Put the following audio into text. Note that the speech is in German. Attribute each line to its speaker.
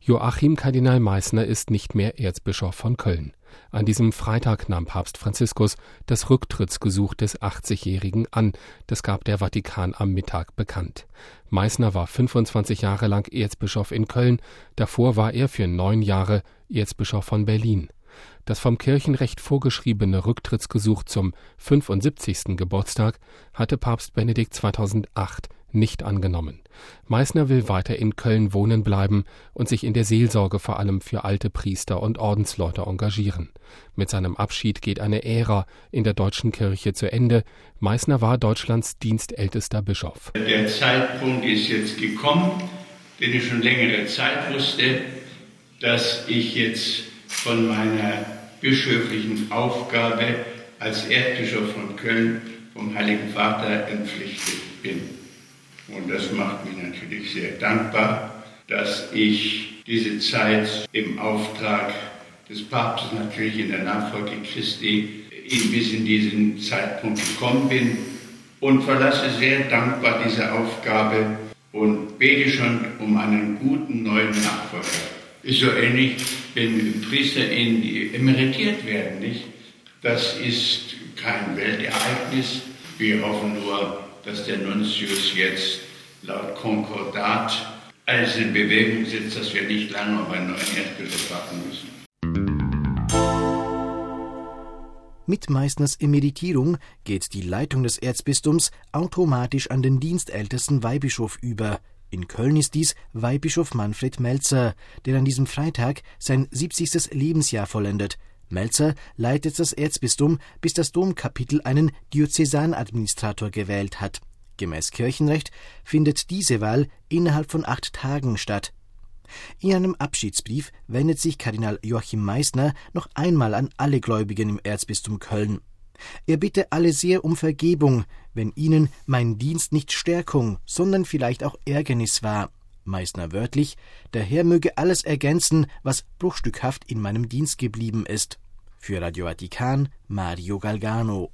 Speaker 1: Joachim Kardinal Meissner ist nicht mehr Erzbischof von Köln. An diesem Freitag nahm Papst Franziskus das Rücktrittsgesuch des 80-Jährigen an. Das gab der Vatikan am Mittag bekannt. Meissner war 25 Jahre lang Erzbischof in Köln. Davor war er für 9 Jahre Erzbischof von Berlin. Das vom Kirchenrecht vorgeschriebene Rücktrittsgesuch zum 75. Geburtstag hatte Papst Benedikt 2008 nicht angenommen. Meissner will weiter in Köln wohnen bleiben und sich in der Seelsorge vor allem für alte Priester und Ordensleute engagieren. Mit seinem Abschied geht eine Ära in der deutschen Kirche zu Ende. Meissner war Deutschlands dienstältester Bischof.
Speaker 2: Der Zeitpunkt ist jetzt gekommen, den ich schon längere Zeit wusste, dass ich jetzt von meiner bischöflichen Aufgabe als Erzbischof von Köln vom Heiligen Vater entpflichtet bin. Und das macht mich natürlich sehr dankbar, dass ich diese Zeit im Auftrag des Papstes, natürlich in der Nachfolge Christi, bis in diesen Zeitpunkt gekommen bin und verlasse sehr dankbar diese Aufgabe und bete schon um einen guten neuen Nachfolger. Ist so ähnlich, wenn PriesterInnen, die emeritiert werden, nicht? Das ist kein Weltereignis. Wir hoffen nur, dass der Nuntius jetzt laut Konkordat alles in Bewegung setzt, dass wir nicht lange auf einen neuen Erzbischof warten müssen.
Speaker 3: Mit Meissners Emeritierung geht die Leitung des Erzbistums automatisch an den dienstältesten Weihbischof über. In Köln ist dies Weihbischof Manfred Melzer, der an diesem Freitag sein 70. Lebensjahr vollendet. Melzer leitet das Erzbistum, bis das Domkapitel einen Diözesanadministrator gewählt hat. Gemäß Kirchenrecht findet diese Wahl innerhalb von 8 Tagen statt. In einem Abschiedsbrief wendet sich Kardinal Joachim Meissner noch einmal an alle Gläubigen im Erzbistum Köln. Er bitte alle sehr um Vergebung, wenn ihnen mein Dienst nicht Stärkung, sondern vielleicht auch Ärgernis war. Meissner wörtlich: Der Herr möge alles ergänzen, was bruchstückhaft in meinem Dienst geblieben ist. Für Radio Vatikan, Mario Galgano.